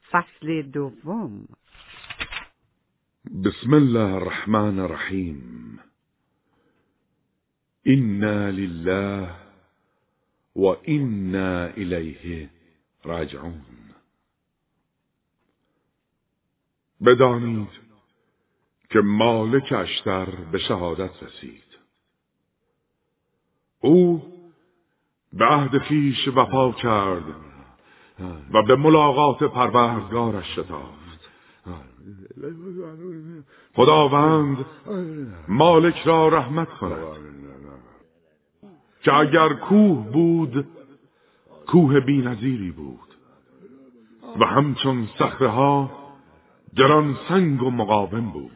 فصل دوم. بسم الله الرحمن الرحیم. انا لله و انا الیه راجعون. بدانید که مالک اشتر به شهادت رسید. او به عهد خویش وفا کرد و به ملاقات پروردگارش شتافت. خداوند مالک را رحمت کند که اگر کوه بود کوه بی‌نظیری بود و همچون صخره‌ها گران سنگ و مقاوم بود.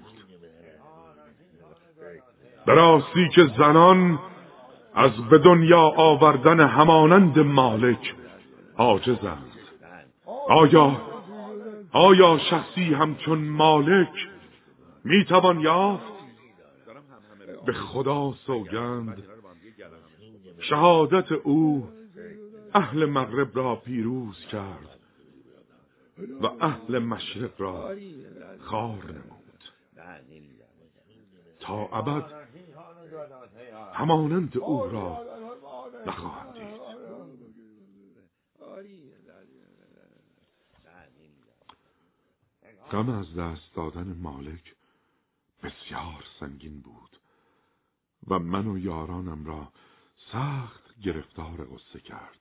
به راستی که زنان از به دنیا آوردن همانند مالک عاجزند. آیا شخصی همچون مالک میتوان یافت؟ به خدا سوگند شهادت او اهل مغرب را پیروز کرد و اهل مشرق را خوار نمود. تا ابد همانند او را نخواهند دید. غم از دست دادن مالک بسیار سنگین بود و من و یارانم را سخت گرفتار غصه کرد.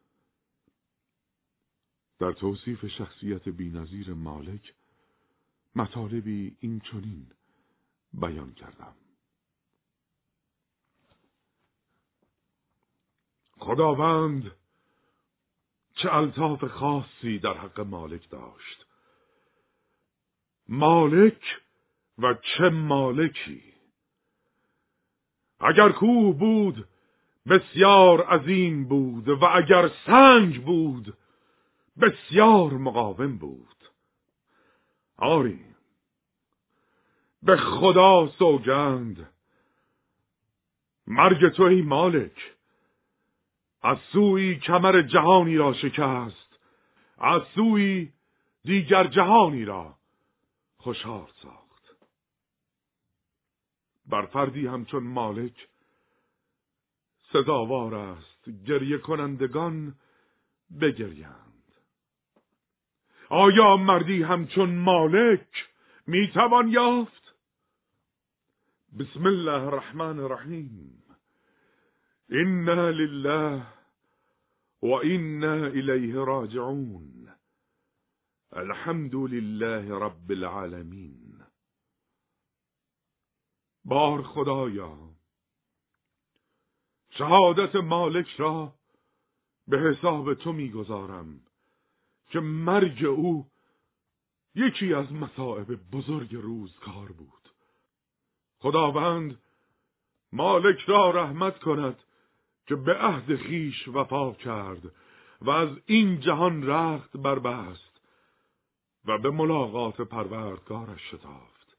در توصیف شخصیت بی‌نظیر مالک مطالبی این چنین بیان کردم. خداوند چه الطاف خاصی در حق مالک داشت. مالک و چه مالکی! اگر کوه بود بسیار عظیم بود و اگر سنگ بود بسیار مقاوم بود. آری به خدا سوگند مرگ تو ای مالک از سوی کمر جهانی را شکست، از سوی دیگر جهانی را خوشحال ساخت. بر فردی همچون مالک سزاوار است گریه کنندگان بگریند. آیا مردی همچون مالک میتوان یافت؟ بسم الله الرحمن الرحیم. انا لله و انا الیه راجعون. الحمد لله رب العالمین. بار خدایا شهادت مالک را به حساب تو میگذارم که مرگ او یکی از مصائب بزرگ روزگار بود. خداوند مالک را رحمت کند که به عهد خویش وفا کرد و از این جهان رخت بربست و به ملاقات پروردگارش شتافت.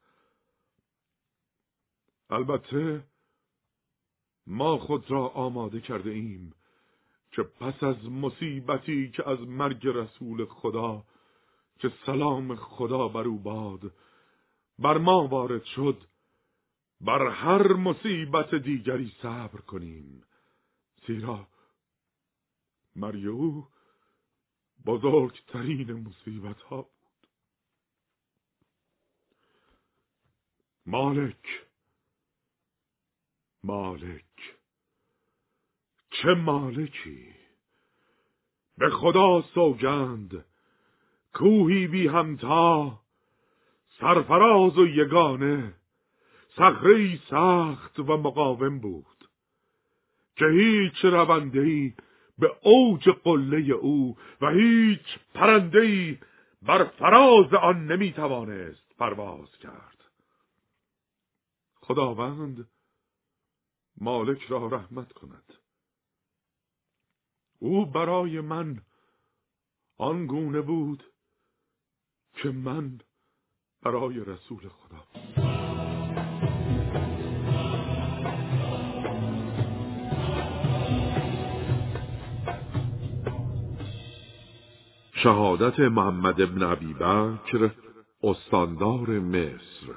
البته ما خود را آماده کرده ایم که پس از مصیبتی که از مرگ رسول خدا که سلام خدا بر او باد بر ما وارد شد بر هر مصیبت دیگری صبر کنیم، زیرا مرگ او بزرگترین مصیبت ها بود. مالک چه مالکی! به خدا سوگند کوهی بی همتا، سرفراز و یگانه، صخره‌ای سخت و مقاوم بود که هیچ رونده‌ای به اوج قله او و هیچ پرنده‌ای بر فراز آن نمیتوانست پرواز کرد. خداوند مالک را رحمت کند. او برای من آنگونه بود که من برای رسول خدا. شهادت محمد ابن ابی بکر استاندار مصر.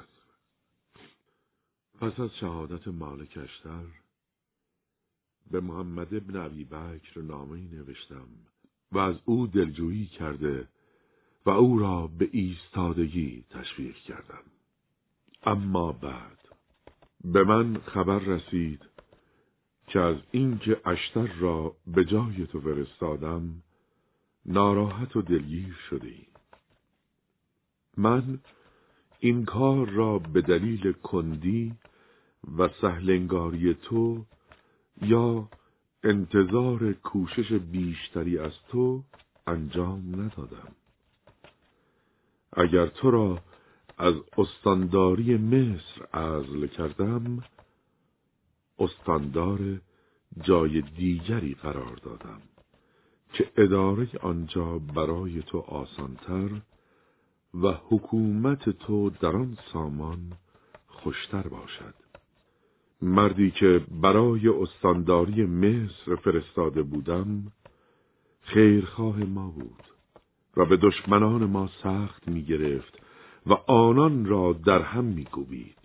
پس از شهادت مالک اشتر به محمد ابن ابی بکر نامه‌ای نوشتم و از او دلجویی کرده و او را به ایستادگی تشویق کردم. اما بعد به من خبر رسید که از اینکه اشتر را به جای تو فرستادم ناراحت و دلگیر شده ای. من این کار را به دلیل کندی و سهلنگاری تو یا انتظار کوشش بیشتری از تو انجام ندادم. اگر تو را از استانداری مصر عزل کردم، استاندار جای دیگری قرار دادم که اداره آنجا برای تو آسانتر و حکومت تو در آن سامان خوشتر باشد. مردی که برای استانداری مصر فرستاده بودم خیرخواه ما بود و به دشمنان ما سخت می گرفت و آنان را در هم می کوبید.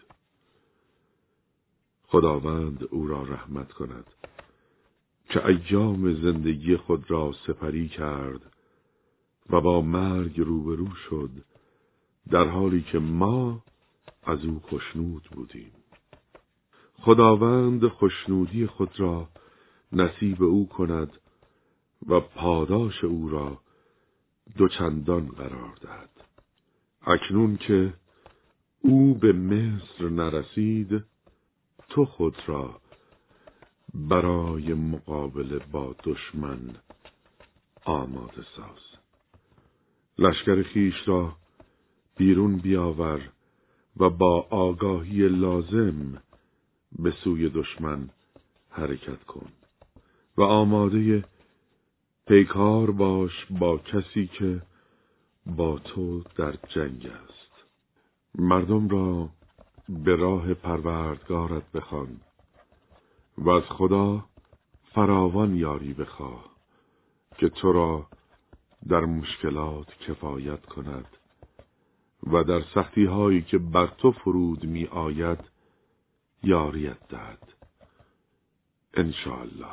خداوند او را رحمت کند که ایام زندگی خود را سپری کرد و با مرگ روبرو شد در حالی که ما از او خوشنود بودیم. خداوند خوشنودی خود را نصیب او کند و پاداش او را دوچندان قرار دهد. اکنون که او به مصر نرسید، تو خود را برای مقابله با دشمن آماده ساز. لشکر خیش را بیرون بیاور و با آگاهی لازم به سوی دشمن حرکت کن و آماده پیکار باش با کسی که با تو در جنگ است. مردم را به راه پروردگارت بخوان و از خدا فراوان یاری بخواه که تو را در مشکلات کفایت کند و در سختی هایی که بر تو فرود می آید یاریت دهد. انشاءالله.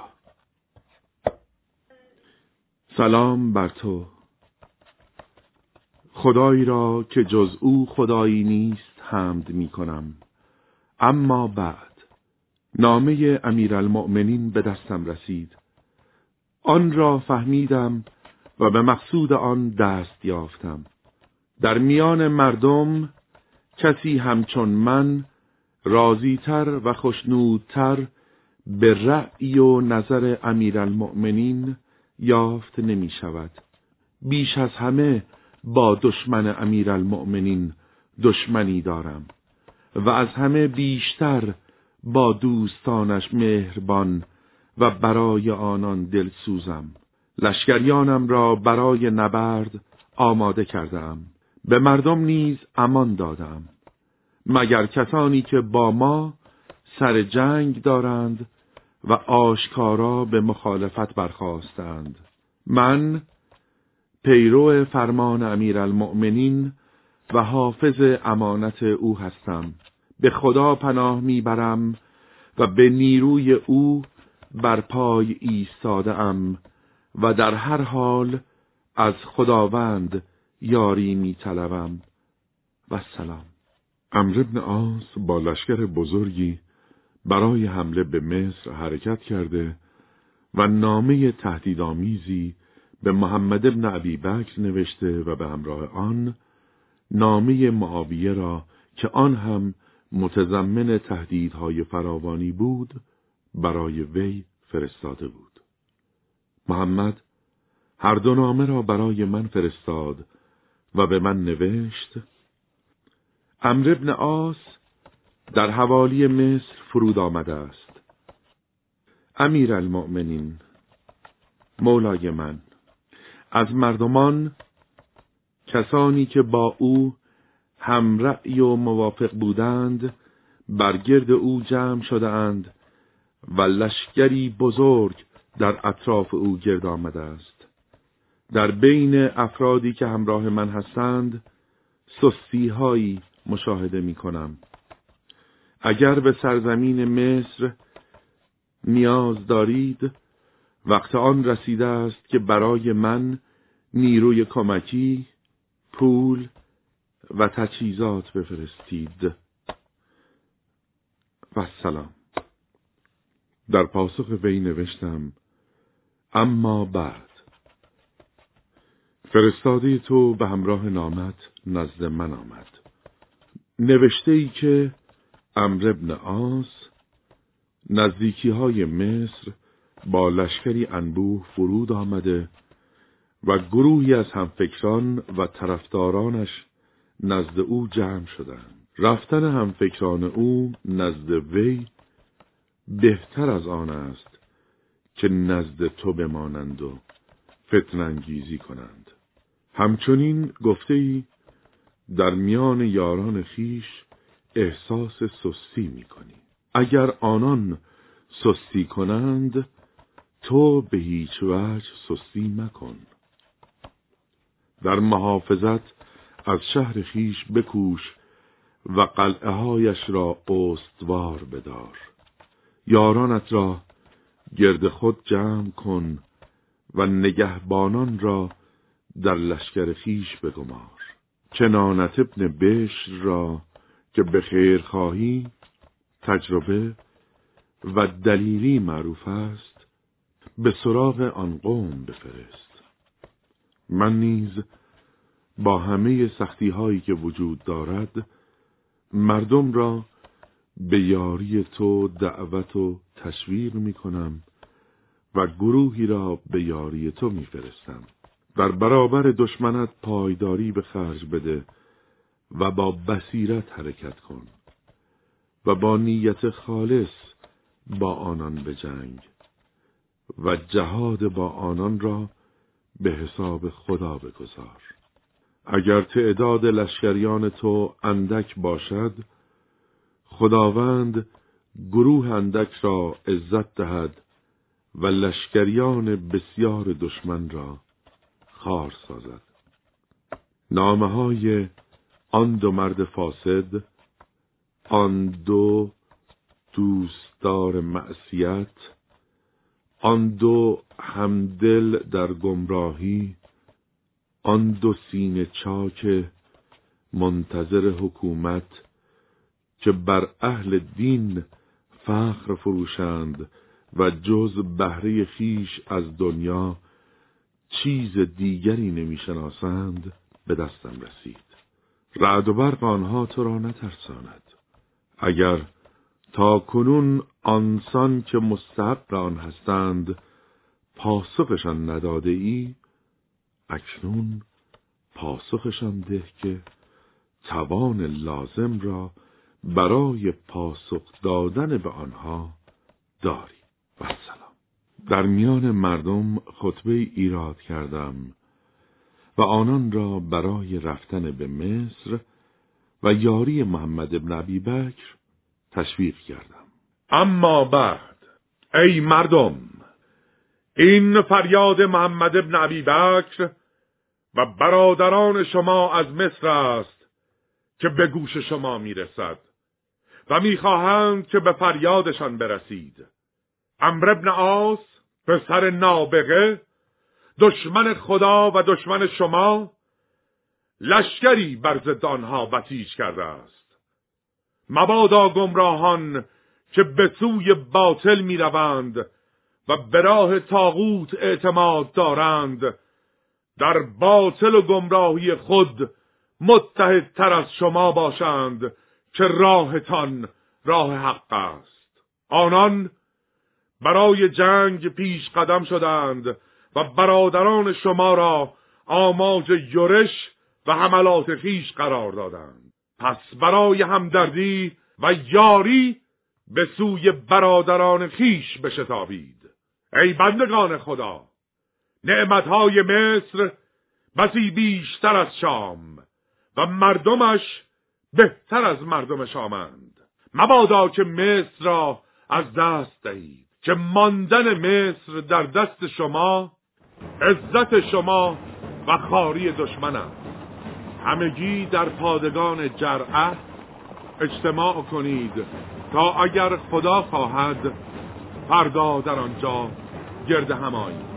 سلام بر تو، خدایی را که جز او خدایی نیست حمد می کنم. اما بعد نامه امیرالمؤمنین به دستم رسید. آن را فهمیدم و به مقصود آن دست یافتم. در میان مردم کسی همچون من راضی‌تر و خوشنودتر به رأی و نظر امیرالمؤمنین یافت نمی شود. بیش از همه با دشمن امیرالمؤمنین دشمنی دارم و از همه بیشتر با دوستانش مهربان و برای آنان دلسوزم. لشکریانم را برای نبرد آماده کردم. به مردم نیز امان دادم، مگر کسانی که با ما سر جنگ دارند و آشکارا به مخالفت برخاستند. من پیرو فرمان امیرالمؤمنین و حافظ امانت او هستم. به خدا پناه میبرم و به نیروی او بر پای ایستاده ام و در هر حال از خداوند یاری میطلبم. و سلام. عمرو بن عاص با لشکر بزرگی برای حمله به مصر حرکت کرده و نامه تهدیدآمیزی به محمد ابن ابی بکر نوشته و به همراه آن نامه معاویه را که آن هم متضمن تهدیدهای فراوانی بود برای وی فرستاده بود. محمد هر دو نامه را برای من فرستاد و به من نوشت: عمرو بن عاص در حوالی مصر فرود آمده است. امیرالمؤمنین، مولای من، از مردمان کسانی که با او هم رأی و موافق بودند بر گرد او جمع شده اند و لشکری بزرگ در اطراف او گرد آمده است. در بین افرادی که همراه من هستند سستی‌هایی مشاهده می‌کنم. اگر به سرزمین مصر نیاز دارید، وقت آن رسیده است که برای من نیروی کمکی، پول و تجهیزات بفرستید. و سلام. در پاسخ وی نوشتم: اما بعد فرستاده تو به همراه نامت نزد من آمد. نوشته ای که عمرو بن عاص نزدیکی های مصر با لشکری انبوه فرود آمده و گروهی از همفکران و طرفدارانش نزد او جمع شدند. رفتن همفکران او نزد وی بهتر از آن است که نزد تو بمانند و فتنه انگیزی کنند. همچنین گفته ای در میان یاران خیش احساس سستی می کنی. اگر آنان سستی کنند تو به هیچ وجه سستی مکن. در محافظت از شهر خیش بکوش و قلعه هایش را استوار بدار. یارانت را گرد خود جمع کن و نگهبانان را در لشکر خیش بگمار. کنانت ابن بشر را که به خیرخواهی، تجربه و دلیری معروف است به سراغ آن قوم بفرست. من نیز با همه سختی هایی که وجود دارد مردم را به یاری تو دعوت و تشویق می کنم و گروهی را به یاری تو می فرستم. در برابر دشمنت پایداری به خرج بده و با بصیرت حرکت کن و با نیت خالص با آنان بجنگ و جهاد با آنان را به حساب خدا بگذار. اگر تعداد لشکریان تو اندک باشد، خداوند گروه اندک را عزت دهد و لشکریان بسیار دشمن را خوار سازد. نامه های آن دو مرد فاسد، آن دو دوستدار معصیت، آن دو همدل در گمراهی، آن دو سینه چاک منتظر حکومت که بر اهل دین فخر فروشند و جز بهره خیش از دنیا چیز دیگری نمیشناسند به دستم رسید. رعد و برق آنها تو را نترساند. اگر تا کنون آنسان که مستحق آن هستند پاسخشان نداده ای، اکنون پاسخشان ده که توان لازم را برای پاسخ دادن به آنها داری. و سلام. در میان مردم خطبه ایراد کردم و آنان را برای رفتن به مصر و یاری محمد ابن ابی بکر تشویق کردم. اما بعد ای مردم، این فریاد محمد ابن ابی بکر و برادران شما از مصر است که به گوش شما میرسد و میخواهند که به فریادشان برسید. عمرو بن عاص پسر نابغه، دشمن خدا و دشمن شما، لشکری بر ضد آنها بسیج کرده است. مبادا گمراهان که به سوی باطل می روند و به راه طاغوت اعتماد دارند در باطل و گمراهی خود متحدتر از شما باشند که راهتان راه حق است. آنان برای جنگ پیش قدم شدند و برادران شما را آماج یورش و حملات خیش قرار دادند. پس برای همدردی و یاری به سوی برادران خیش بشتابید. ای بندگان خدا، نعمتهای مصر بسی بیشتر از شام و مردمش بهتر از مردم شامند. مبادا که مصر را از دست دهید که ماندن مصر در دست شما عزت شما و خواری دشمن است. همگی در پادگان جرعه اجتماع کنید تا اگر خدا خواهد فردا در آنجا گرد هم آیید.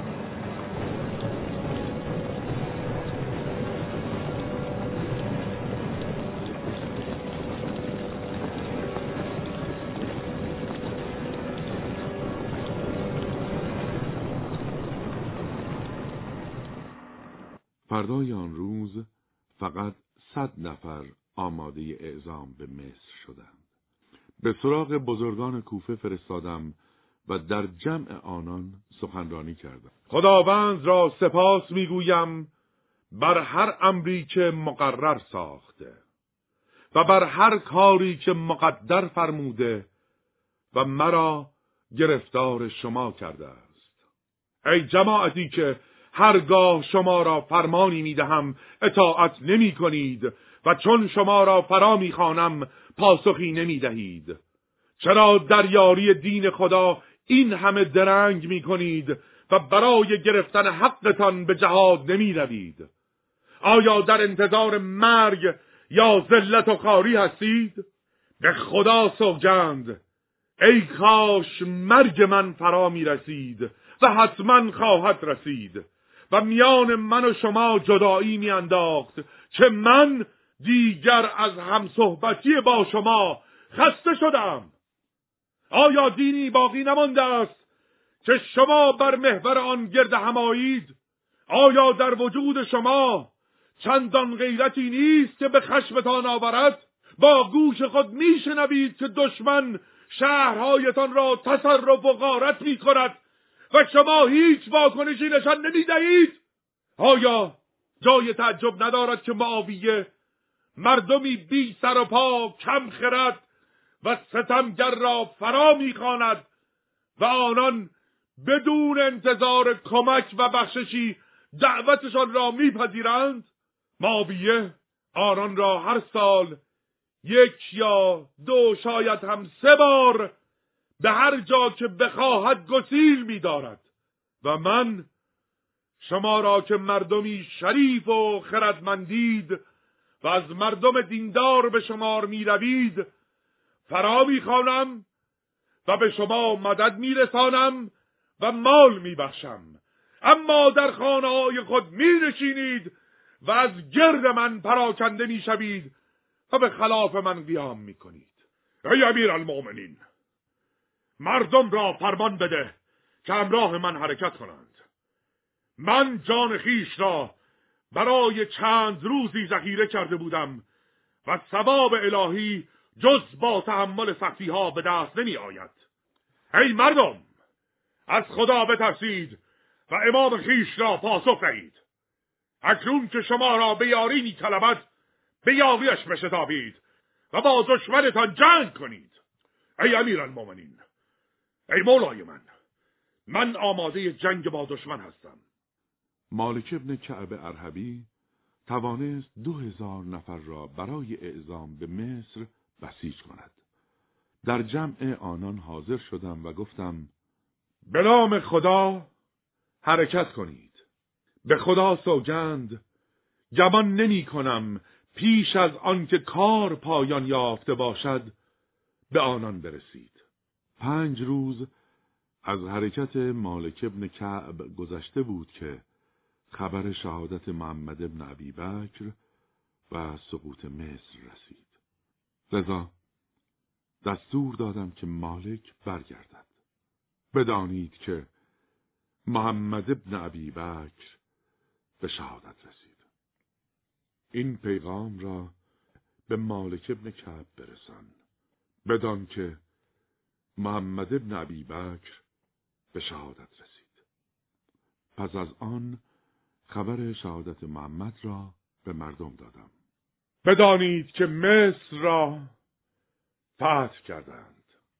فردای آن روز فقط 100 نفر آماده اعزام به مصر شدند. به سراغ بزرگان کوفه فرستادم و در جمع آنان سخنرانی کردم. خداوند را سپاس میگویم بر هر امری که مقرر ساخته و بر هر کاری که مقدر فرموده و مرا گرفتار شما کرده است. ای جماعتی که هرگاه شما را فرمانی میدهم اطاعت نمی کنید و چون شما را فرا میخوانم پاسخی نمی دهید. چرا در یاری دین خدا این همه درنگ می کنید و برای گرفتن حقتان به جهاد نمی روید؟ آیا در انتظار مرگ یا ذلت و خواری هستید؟ به خدا سوگند ای کاش مرگ من فرا می رسید و حتما خواهد رسید و میان من و شما جدایی می انداخت که من دیگر از همصحبتی با شما خسته شدم. آیا دینی باقی نمانده است که شما بر محور آن گرد هم آیید؟ آیا در وجود شما چندان غیرتی نیست که به خشمتان آورد؟ با گوش خود میشنوید که دشمن شهرهایتان را تصرف و غارت می کند و شما هیچ واکنشی نشان نمی دهید؟ آیا جای تعجب ندارد که معاویه مردمی بی سر و پا کم خرد و ستمگر را فرا می‌خواند و آنان بدون انتظار کمک و بخششی دعوتشان را میپذیرند؟ معاویه آنان را هر سال 1 یا 2 شاید هم 3 بار به هر جا که بخواهد گسیل می‌دارد و من شما را که مردمی شریف و خردمندید و از مردم دیندار به شمار می‌روید فرا می‌خوانم و به شما مدد می‌رسانم و مال می‌بخشم، اما در خانه‌های خود می‌نشینید و از گرد من پراکنده می‌شوید و به خلاف من قیام می‌کنید. ای امیرالمؤمنین، مردم را فرمان بده که همراه من حرکت کنند. من جان خیش را برای چند روزی ذخیره کرده بودم و ثواب الهی جز با تحمل سختی‌ها به دست نمی آید. ای مردم، از خدا بترسید و امام خیش را پاسخ دهید. اکنون که شما را به یاری می طلبد به یاریش بشتابید و با دشمنتان جنگ کنید. ای امیرالمؤمنین، ای مولای من آماده جنگ با دشمن هستم. مالک ابن کعب ارهبی توانست 2000 نفر را برای اعزام به مصر بسیج کند. در جمع آنان حاضر شدم و گفتم به نام خدا حرکت کنید. به خدا سوگند گمان نمی کنم پیش از آنکه کار پایان یافته باشد به آنان برسید. 5 روز از حرکت مالک ابن کعب گذشته بود که خبر شهادت محمد ابن ابی بکر و سقوط مصر رسید. لذا دستور دادم که مالک برگردد. بدانید که محمد ابن ابی بکر به شهادت رسید. این پیغام را به مالک ابن کعب برسان. بدان که محمد ابن ابی بکر به شهادت رسید. پس از آن خبر شهادت محمد را به مردم دادم. بدانید که مصر را فتح کردند.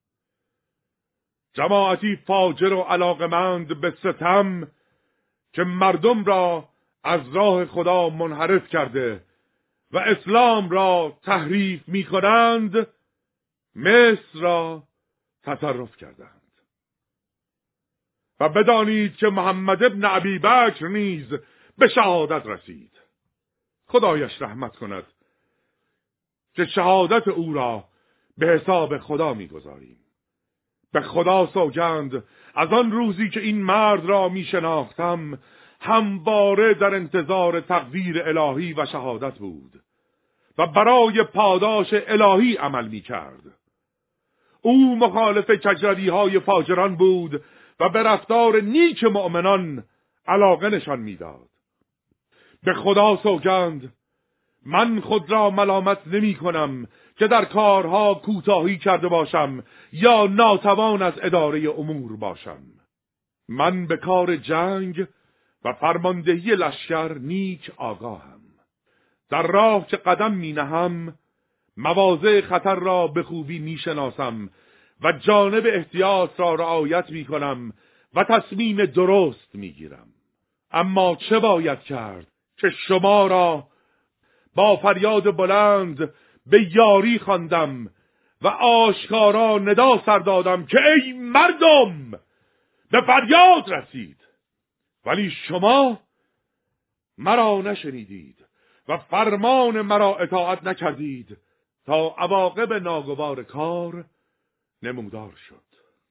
جماعتی فاجر و علاقمند به ستم که مردم را از راه خدا منحرف کرده و اسلام را تحریف می کنند مصر را تصرف کردند. و بدانید که محمد ابن ابی بکر نیز به شهادت رسید. خدایش رحمت کند که شهادت او را به حساب خدا می‌گذاریم. به خدا سوگند از آن روزی که این مرد را می‌شناختم همواره در انتظار تقدیر الهی و شهادت بود و برای پاداش الهی عمل می‌کرد. او مخالف کجروی‌های فاجران بود و به رفتار نیک مؤمنان علاقه نشان می‌داد. به خدا سوگند من خود را ملامت نمی کنم که در کارها کوتاهی کرده باشم یا ناتوان از اداره امور باشم. من به کار جنگ و فرماندهی لشکر نیک آگاهم. در راه که قدم می نهم مواضع خطر را به خوبی می شناسم و جانب احتیاط را رعایت می کنم و تصمیم درست می گیرم. اما چه باید کرد که شما را با فریاد بلند به یاری خواندم و آشکارا ندا سر دادم که ای مردم به فریاد رسید، ولی شما مرا نشنیدید و فرمان مرا اطاعت نکردید تا عواقب ناگوار کار نمودار شد.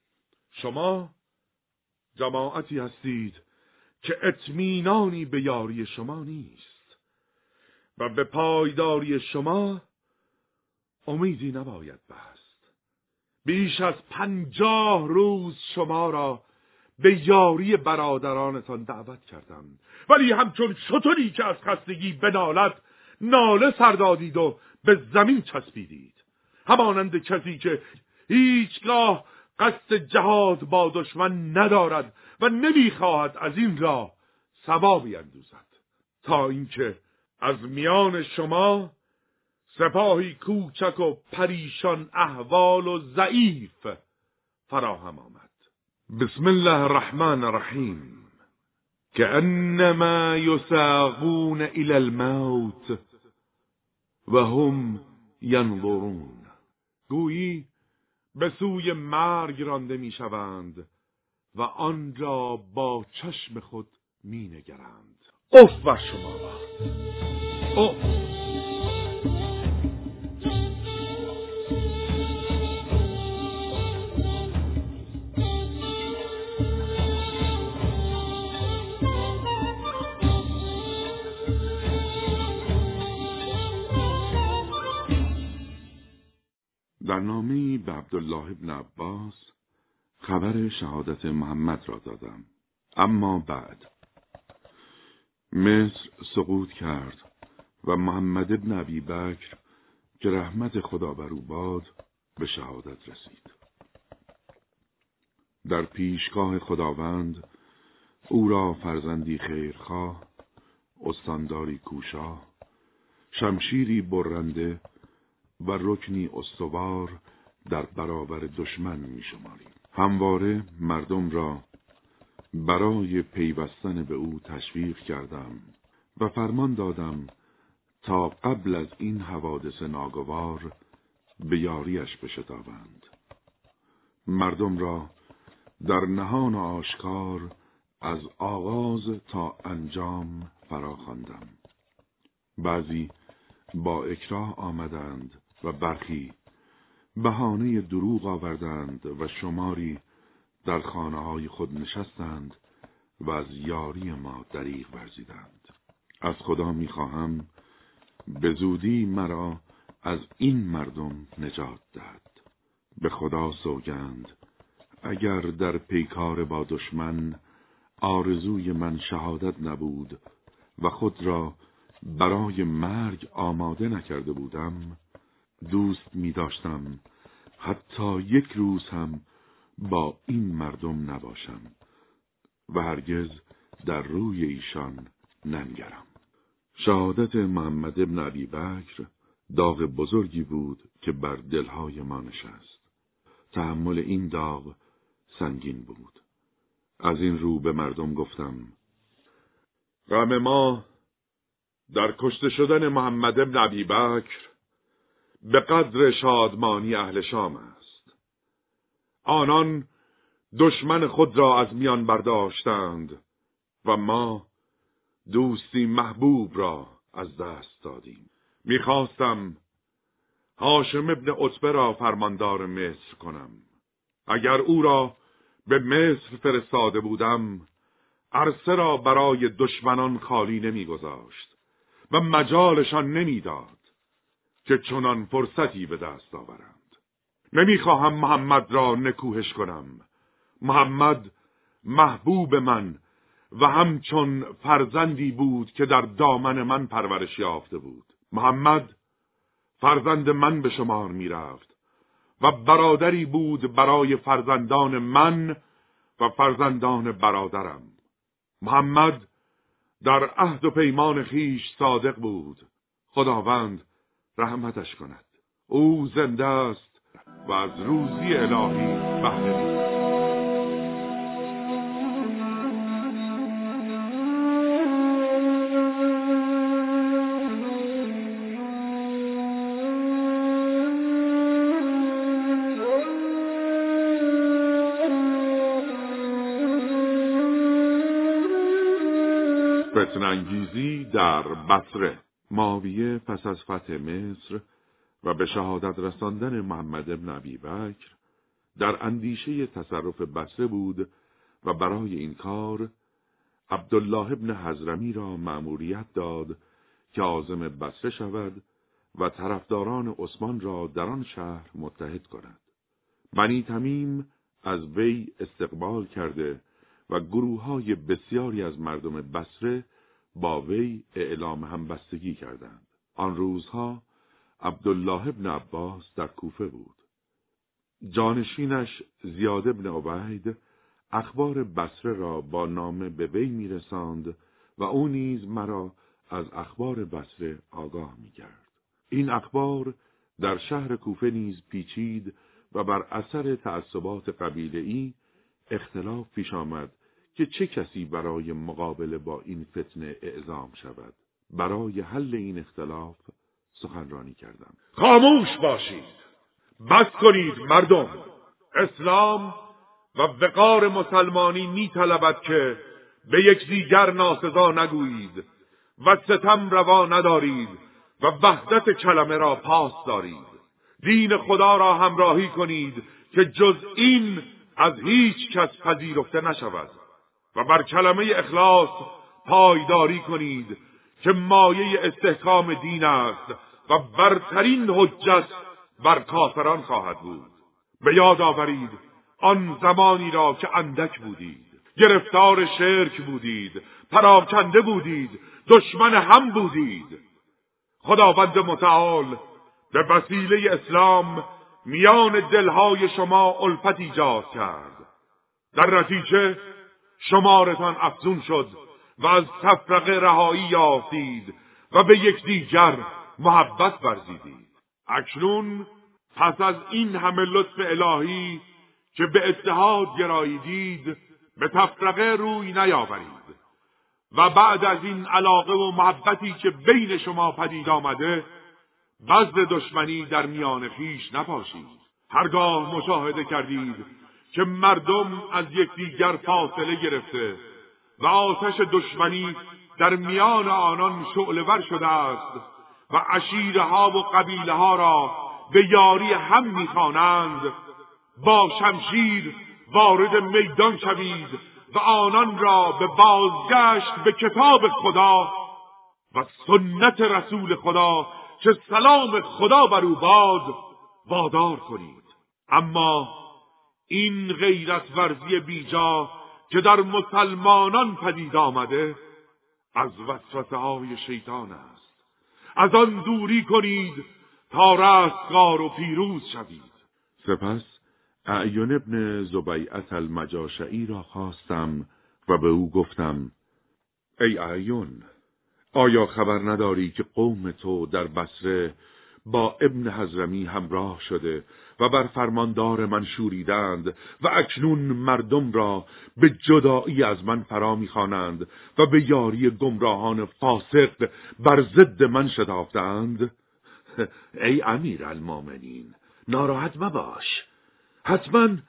شما جماعتی هستید که اطمینانی به یاری شما نیست و به پایداری شما امیدی نباید بست. بیش از 50 روز شما را به یاری برادرانتان دعوت کردم، ولی همچون شتری که از خستگی بنالد ناله سر دادید و به زمین چسبیدید، همانند کسی که هیچگاه قصد جهاد با دشمن ندارد و نمیخواهد از این راه ثوابی اندوزد، تا اینکه از میان شما سپاهی کوچک و پریشان احوال و ضعیف فراهم آمد. بسم الله الرحمن الرحیم. كأنما يساقون إلى الموت وهم ينظرون. گویی به سوی مرگ رانده میشوند و آن را با چشم خود مینگرند. اف بر شما باد. اف. در نامه‌ای به عبدالله ابن عباس خبر شهادت محمد را دادم. اما بعد مصر سقوط کرد و محمد ابن ابی بکر که رحمت خدا بر او باد به شهادت رسید. در پیشگاه خداوند او را فرزندی خیرخواه، استانداری کوشا، شمشیری برنده و رکنی استوار در برابر دشمن می شماریم. همواره مردم را برای پیوستن به او تشویق کردم و فرمان دادم تا قبل از این حوادث ناگوار به یاریش بشتابند. مردم را در نهان و آشکار از آغاز تا انجام فراخواندم. بعضی با اکراه آمدند و برخی بهانه دروغ آوردند و شماری در خانه‌های خود نشستند و از یاری ما دریغ ورزیدند. از خدا می‌خواهم به زودی مرا از این مردم نجات دهد. به خدا سوگند اگر در پیکار با دشمن آرزوی من شهادت نبود و خود را برای مرگ آماده نکرده بودم، دوست می داشتم حتی یک روز هم با این مردم نباشم و هرگز در روی ایشان ننگرم. شهادت محمد ابن ابی بکر داغ بزرگی بود که بر دلهای ما نشست. تحمل این داغ سنگین بود. از این رو به مردم گفتم غم ما در کشته شدن محمد ابن ابی بکر به قدر شادمانی اهل شام است. آنان دشمن خود را از میان برداشتند و ما دوستی محبوب را از دست دادیم. میخواستم هاشم ابن عتبه را فرماندار مصر کنم. اگر او را به مصر فرستاده بودم، عرصه را برای دشمنان خالی نمیگذاشت و مجالشان نمیداد که چنان فرصتی به دست آورند. نمیخواهم محمد را نکوهش کنم. محمد محبوب من و همچون فرزندی بود که در دامن من پرورش یافته بود. محمد فرزند من به شمار می رفت و برادری بود برای فرزندان من و فرزندان برادرم. محمد در عهد و پیمان خیش صادق بود. خداوند رحمتش کند. او زنده است و از روزی الهی بهره می. فتنه انگیزی در بصره. معاویه پس از فتح مصر و به شهادت رساندن محمد ابن ابیبکر در اندیشه تصرف بصره بود و برای این کار عبدالله ابن حضرمی را مأموریت داد که عازم بصره شود و طرفداران عثمان را در آن شهر متحد کند. بنی تمیم از وی استقبال کرده و گروه‌های بسیاری از مردم بصره با وی اعلام همبستگی کردند. آن روزها عبدالله ابن عباس در کوفه بود. جانشینش زیاد ابن عبید اخبار بصره را با نامه به وی می‌رساند و او نیز مرا از اخبار بصره آگاه می‌کرد. این اخبار در شهر کوفه نیز پیچید و بر اثر تعصبات قبیله‌ای اختلاف پیش آمد که چه کسی برای مقابله با این فتنه اعزام شود. برای حل این اختلاف سخنرانی کردم. خاموش باشید. بس کنید مردم. اسلام و وقار مسلمانی می‌طلبد که به یکدیگر ناسزا نگویید و ستم روا ندارید و وحدت کلمه را پاس دارید. دین خدا را همراهی کنید که جز این از هیچ کس پذیرفته نشود و بر کلمه اخلاص پایداری کنید که مایه استحکام دین است و برترین حجت بر کافران خواهد بود. به یاد آورید آن زمانی را که اندک بودید، گرفتار شرک بودید، پراکنده بودید، دشمن هم بودید. خداوند متعال به وسیله اسلام میان دلهای شما الفت ایجاد کرد. در نتیجه شمارتان افزون شد و از تفرقه رهایی یافتید و به یکدیگر محبت ورزیدید. اکنون پس از این همه لطف الهی که به اتحاد گراییدید، به تفرقه روی نیاورید و بعد از این علاقه و محبتی که بین شما پدید آمده، بذر دشمنی در میان خویش نپاشید. هرگاه مشاهده کردید که مردم از یکدیگر فاصله گرفته و آتش دشمنی در میان آنان شعله‌ور شده است و عشیره‌ها و قبیله‌ها را به یاری هم می‌خوانند، با شمشیر وارد میدان شوید و آنان را به بازگشت به کتاب خدا و سنت رسول خدا که سلام خدا بر او باد وادار کنید. اما این غیرت ورزی بیجا که در مسلمانان پدید آمده از وسوسه‌های شیطان است. از آن دوری کنید تا رستگار و پیروز شوید. سپس اعین ابن زبیعت المجاشعی را خواستم و به او گفتم: ای اعین، آیا خبر نداری که قوم تو در بصره با ابن حضرمی همراه شده و بر فرماندار من شوریدند و اکنون مردم را به جدایی از من فرا می‌خوانند و به یاری گمراهان فاسق بر ضد من شتافتند؟ ای امیر المومنین، ناراحت مباش. حتما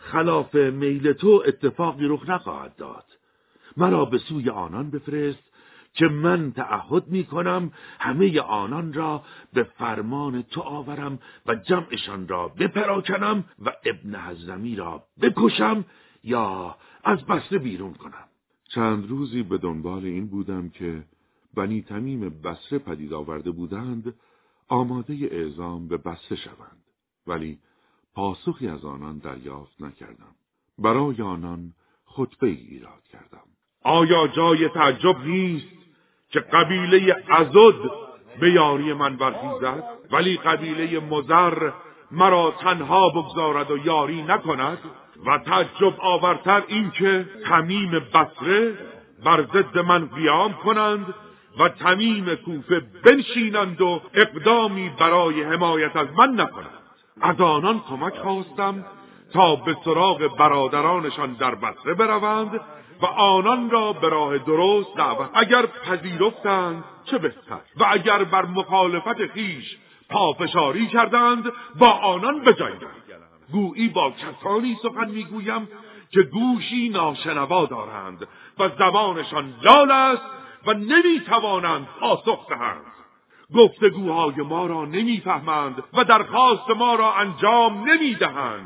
خلاف میل تو اتفاقی رخ نخواهد داد. مرا به سوی آنان بفرست که من تعهد می کنم همه آنان را به فرمان تو آورم و جمعشان را بپراکنم و ابن حضرمی را بکشم یا از بصره بیرون کنم. چند روزی به دنبال این بودم که بنی تمیم بصره پدید آورده بودند آماده اعزام به بصره شوند، ولی پاسخی از آنان دریافت نکردم. برای آنان خطبه ایراد کردم. آیا جای تعجب نیست که قبیله عضد به یاری من برخیزد، ولی قبیله مضر مرا تنها بگذارد و یاری نکند؟ و تعجب آورتر این که تمیم بصره بر ضد من قیام کنند و تمیم کوفه بنشینند و اقدامی برای حمایت از من نکنند. از آنان کمک خواستم تا به سراغ برادرانشان در بصره بروند و آنان را به راه درست دعوت. اگر پذیرفتند چه بهتر، و اگر بر مخالفت خویش پافشاری کردند با آنان بجنگند. گویی با کسانی سخن میگویم که گوشی ناشنوا دارند و زبانشان لال است و نمیتوانند پاسخ دهند. گفتگوهای ما را نمیفهمند و درخواست ما را انجام نمیدهند.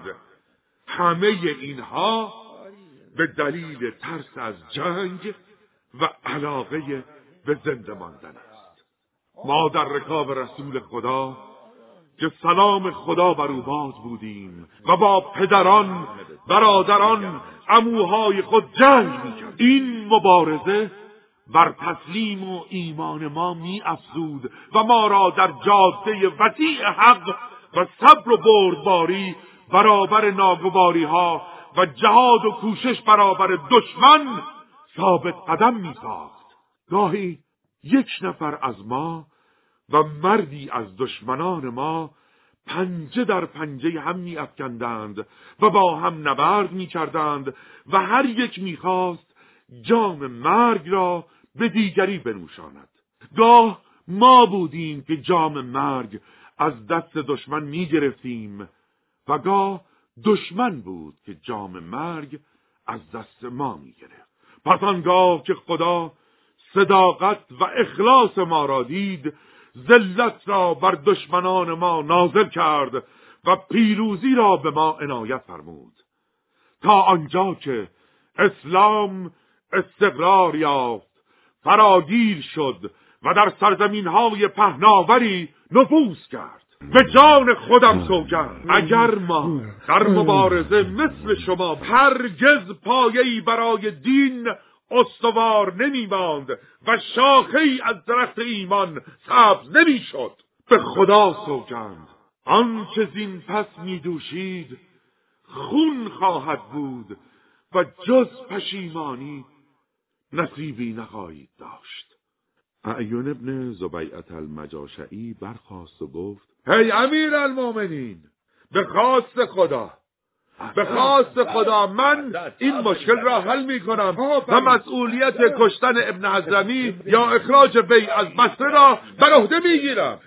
همه اینها به دلیل ترس از جنگ و علاقه به زنده ماندن است. ما در رکاب رسول خدا که سلام خدا بر او باد بودیم و با پدران، برادران، عموهای خود جنگ می‌کردیم. این مبارزه بر تسلیم و ایمان ما می‌افزود و ما را در جاده وسیع حق و صبر و بردباری برابر ناگواری‌ها و جهاد و کوشش برابر دشمن ثابت قدم می‌ساخت. گاهی یک نفر از ما و مردی از دشمنان ما پنجه در پنجه هم می‌افکندند و با هم نبرد می‌کردند و هر یک می‌خواست جام مرگ را به دیگری بنوشاند. گاه ما بودیم که جام مرگ از دست دشمن می‌گرفتیم و گاه دشمن بود که جام مرگ از دست ما می‌گرفت. پس آنگاه که خدا صداقت و اخلاص ما را دید، ذلت را بر دشمنان ما نازل کرد و پیروزی را به ما عنایت فرمود، تا آنجا که اسلام استقرار یافت، فراگیر شد و در سرزمین‌های پهناوری نفوذ کرد. به جان خودم سوگند اگر ما در مبارزه مثل شما هرگز پایه‌ای برای دین استوار نمی‌ماند و شاخه‌ای از درخت ایمان سبز نمی‌شد. به خدا سوگند آنچه زین پس می‌دوشید خون خواهد بود و جز پشیمانی نصیبی نخواهید داشت. اعین ابن زبیعة المجاشعی برخاست و گفت: هی امیرالمومنین، به خواست خدا من این مشکل را حل می کنم و مسئولیت کشتن ابن حضرمی یا اخراج وی از بصره را بر عهده می گیرم.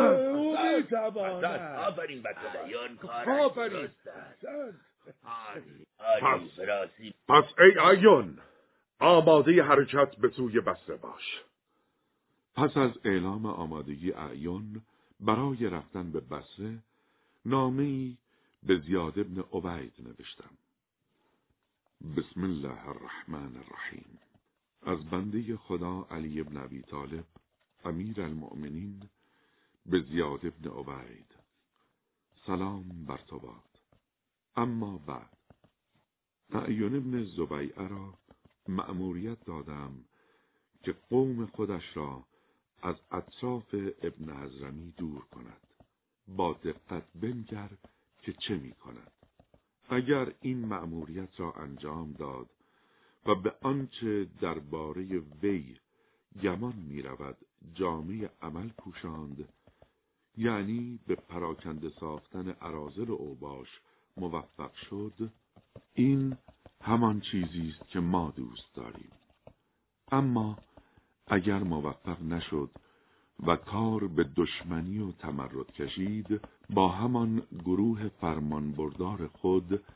پس ای اعین، آماده حرکت به سوی بصره باش. پس از اعلام آمادگی اعین برای رفتن به بصره، نامه‌ای به زیاد ابن عبید نوشتم. بسم الله الرحمن الرحیم. از بنده خدا علی ابن ابی طالب امیر المؤمنین به زیاد ابن عبید، سلام بر تو باد. اما بعد، اعین ابن زبیعه را مأموریت دادم که قوم خودش را از اطراف ابن حضرمی دور کند. با دقت بنگر که چه می کند. اگر این مأموریت را انجام داد و به آنچه درباره وی گمان می رود جامه عمل پوشاند، یعنی به پراکنده ساختن اراذل و اوباش موفق شد، این همان چیزی است که ما دوست داریم. اما اگر موفق نشد و کار به دشمنی و تمرد کشید، با همان گروه فرمانبردار خود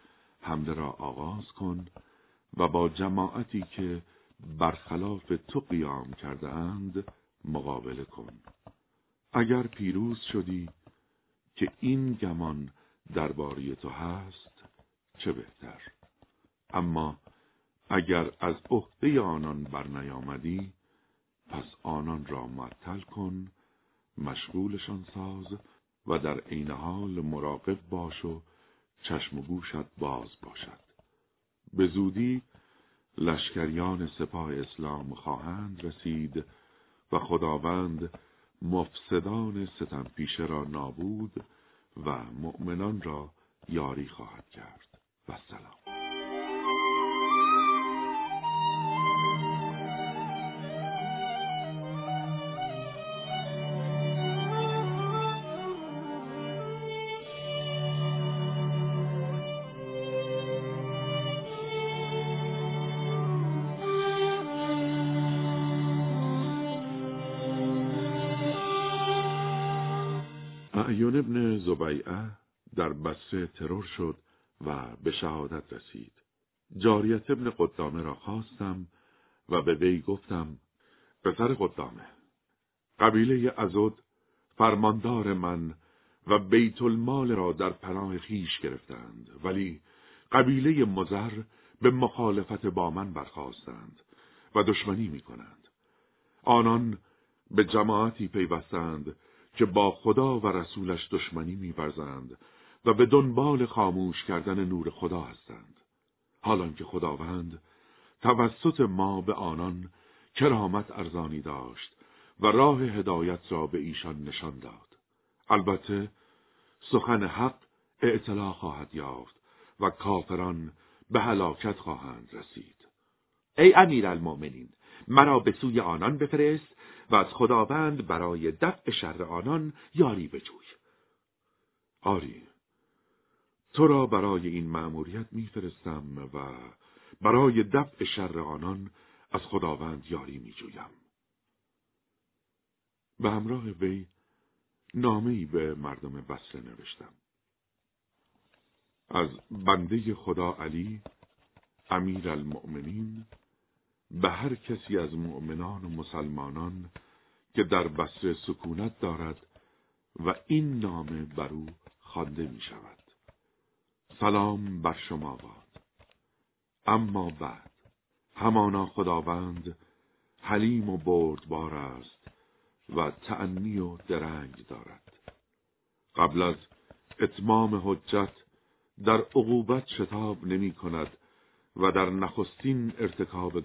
حمله را آغاز کن و با جماعتی که برخلاف تو قیام کرده اند مقابله کن. اگر پیروز شدی که این گمان درباره تو هست چه بهتر. اما اگر از عهده آنان برنیامدی پس آنان را معطل کن، مشغولشان ساز و در عین حال مراقب باش و چشم و گوشت باز باشد. به زودی لشکریان سپاه اسلام خواهند رسید و خداوند مفسدان ستم پیشه را نابود و مؤمنان را یاری خواهد کرد. و سلام. اعین ابن زبیعه در بصره ترور شد و به شهادت رسید. جاریت ابن قدامه را خواستم و به وی گفتم: پسر قدامه، قبیله عضد فرماندار من و بیت المال را در پناه خیش گرفتند، ولی قبیله مضر به مخالفت با من برخاستند و دشمنی می کنند. آنان به جماعتی پیوستند که با خدا و رسولش دشمنی می‌ورزند و به دنبال خاموش کردن نور خدا هستند. حالان که خداوند توسط ما به آنان کرامت ارزانی داشت و راه هدایت را به ایشان نشان داد. البته سخن حق اطلاع خواهد یافت و کافران به هلاکت خواهند رسید. ای امیرالمؤمنین، مرا به سوی آنان بفرست و از خداوند برای دفع شر آنان یاری بجوی. آری، تو را برای این مأموریت میفرستم و برای دفع شر آنان از خداوند یاری میجویم. به همراه وی نامه‌ای به مردم بصره نوشتم. از بنده خدا علی، امیرالمؤمنین، به هر کسی از مؤمنان و مسلمانان که در بصره سکونت دارد و این نامه بر او خوانده می شود. سلام بر شما باد. اما بعد همانا خداوند حلیم و بردبار است و تأنی و درنگ دارد. قبل از اتمام حجت در عقوبت شتاب نمی کند و در نخستین ارتکاب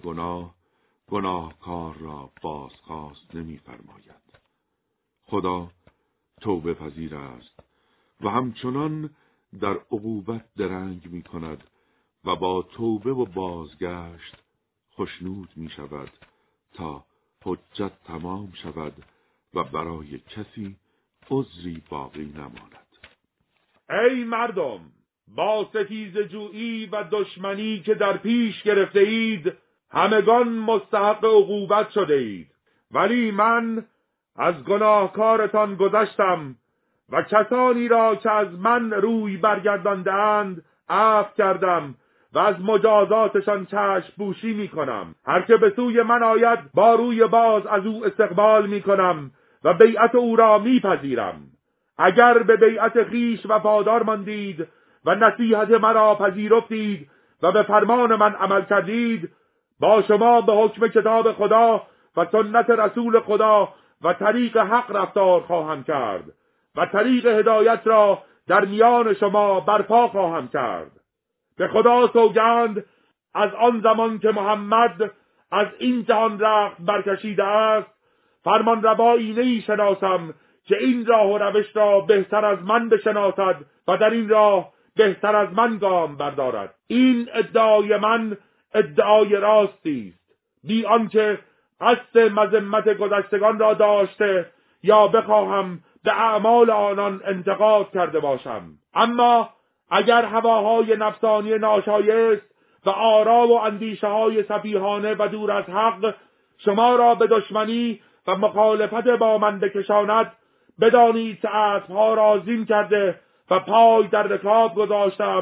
گناهکار را بازخواست نمی فرماید. خدا توبه پذیر است و همچنان در عقوبت درنگ می کند و با توبه و بازگشت خشنود می شود تا حجت تمام شود و برای کسی عذری باقی نماند. ای مردم، با ستیزجویی و دشمنی که در پیش گرفته اید همگان مستحق عقوبت شده اید، ولی من از گناهکارتان گذشتم و کسانی را که از من روی برگرداندند عفو کردم و از مجازاتشان چشم پوشی می کنم. هر که به سوی من آید با روی باز از او استقبال می کنم و بیعت او را می پذیرم. اگر به بیعت خویش وفادار ماندید و نصیحت مرا پذیرفتید و به فرمان من عمل کردید، با شما به حکم کتاب خدا و سنت رسول خدا و طریق حق رفتار خواهم کرد و طریق هدایت را در میان شما برپا خواهم کرد. به خدا سوگند، از آن زمان که محمد از این جهان رخت برکشیده است فرمان روایی نمی شناسم که این راه و روش را بهتر از من بشناسد و در این راه بهتر از من گام بردارد. این ادعای من ادعای راستی است، بی آنکه قصد مذمت گذشتگان را داشته یا بخواهم به اعمال آنان انتقاد کرده باشم. اما اگر هواهای نفسانی ناشایست و آرا و اندیشه های سفیهانه و دور از حق شما را به دشمنی و مخالفت با من بکشاند، بدانید که اسبها را زین کرده و پای در رکاب گذاشتم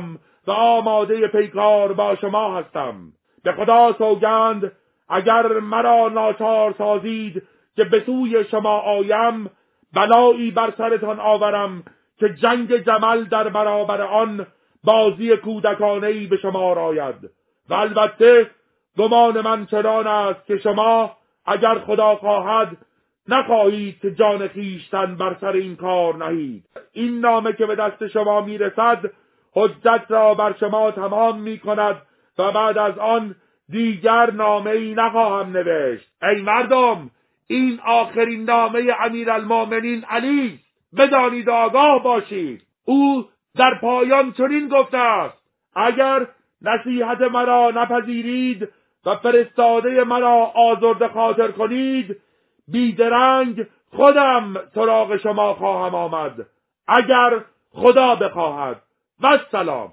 و آماده پیکار با شما هستم. به خدا سوگند اگر مرا ناچار سازید که به سوی شما آیم، بلایی بر سرتان آورم که جنگ جمل در برابر آن بازی کودکانه‌ای به شما آید. و البته گمان من چنان است که شما اگر خدا خواهد نخواهید که جان خویشتن بر سر این کار نهید. این نامه که به دست شما میرسد حجت را بر شما تمام میکند و بعد از آن دیگر نامه‌ای نخواهم نوشت. ای مردم، این آخرین نامه امیرالمومنین علی است. بدانید و آگاه باشید. او در پایان چنین گفته است: اگر نصیحت مرا نپذیرید و فرستاده مرا آزرده خاطر کنید، بیدرنگ خودم سراغ شما خواهم آمد، اگر خدا بخواهد. و سلام.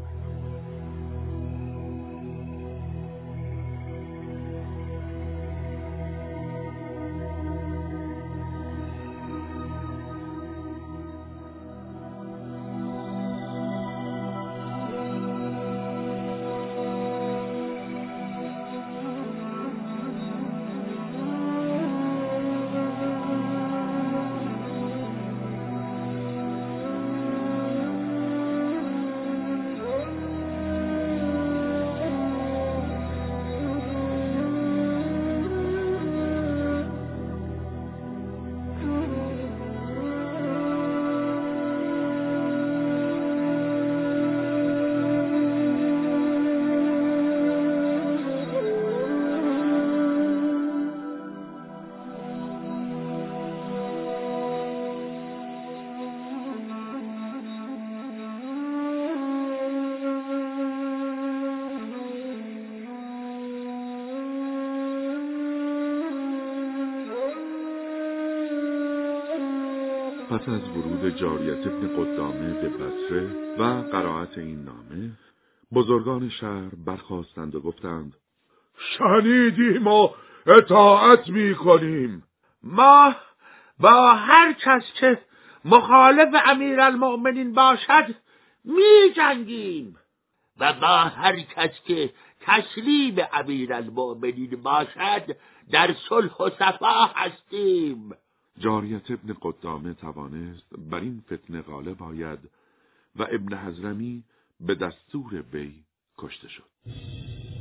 پس از ورود جاریت ابن قدامه به بصره و قرائت این نامه، بزرگان شهر برخاستند و گفتند: شنیدیم و اطاعت میکنیم. ما با هر کس که مخالف امیرالمؤمنین باشد می جنگیم و با هر کس که تسلیم امیرالمؤمنین باشد در صلح و صفا هستیم. جاریت ابن قدامه توانست بر این فتنه غالب آید و ابن حضرمی به دستور وی کشته شد.